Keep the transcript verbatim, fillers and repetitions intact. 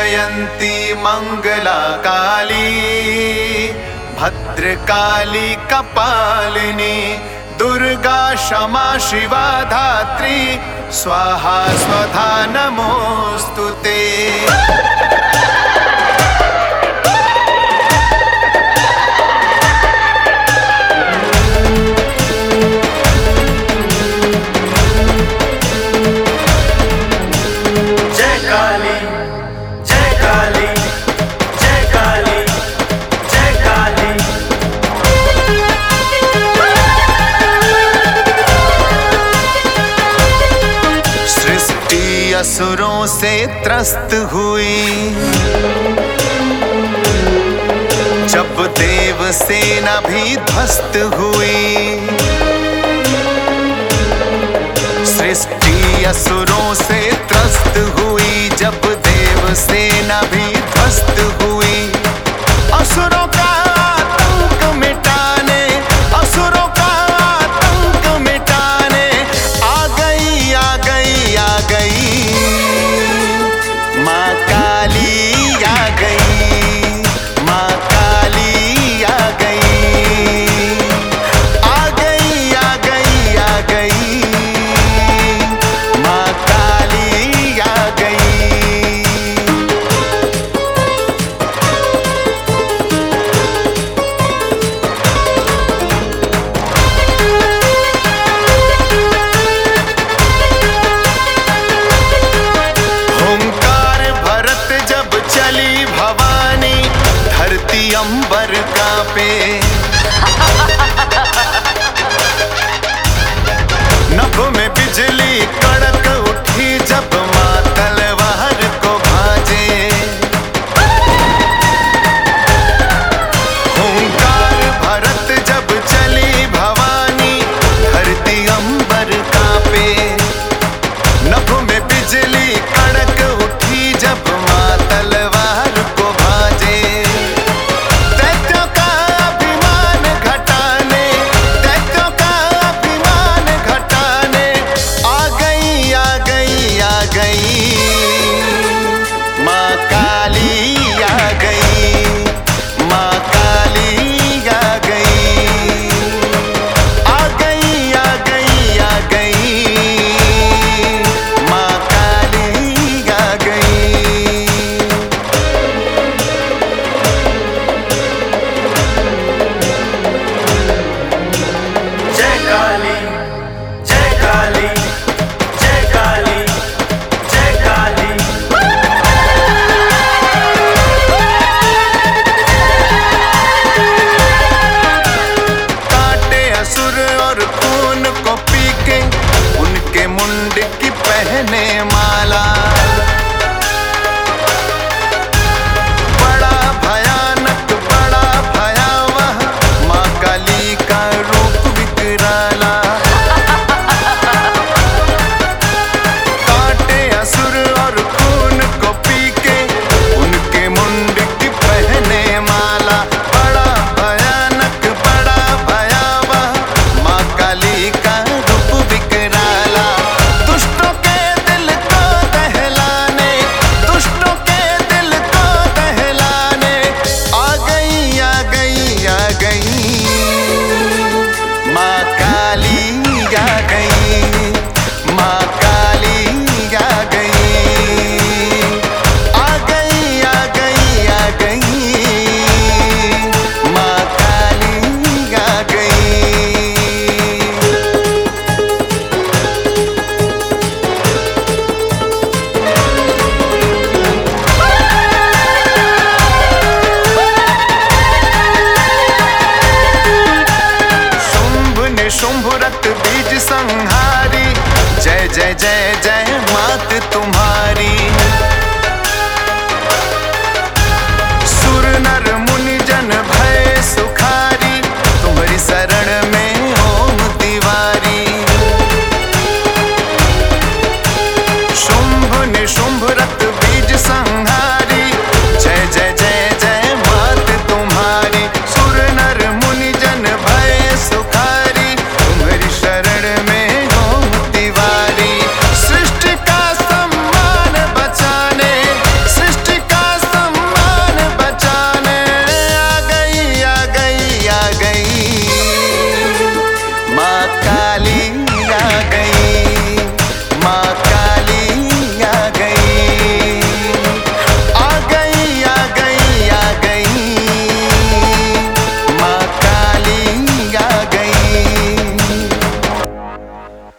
जयंती मंगला काली, भद्रकाली कपालिनी, दुर्गा क्षमा शिवा धात्री, स्वाहा स्वधा नमोस्तुते। असुरों से त्रस्त हुई, जब देव सेना भी ध्वस्त हुई। सृष्टि असुरों से त्रस्त हुई, जब देव सेना भी ध्वस्त हुई। असुरों का आतंक मिटाने, असुरों का आतंक मिटाने आ गई आ गई आ गई माँ काली आ गई, माँ काली आ गई, आ गई आ गई आ गई माँ काली आ गई। अंबर कांपे, नभ में बिजली कड़क उठी, जब माँ तलवार को भाजे। हुंकार भरत जब चली भवानी, धरती अंबर कांपे। नभ में बिजली कड़क उठी, जब माँ तलवार को भाजे। मुंड की पहने माला,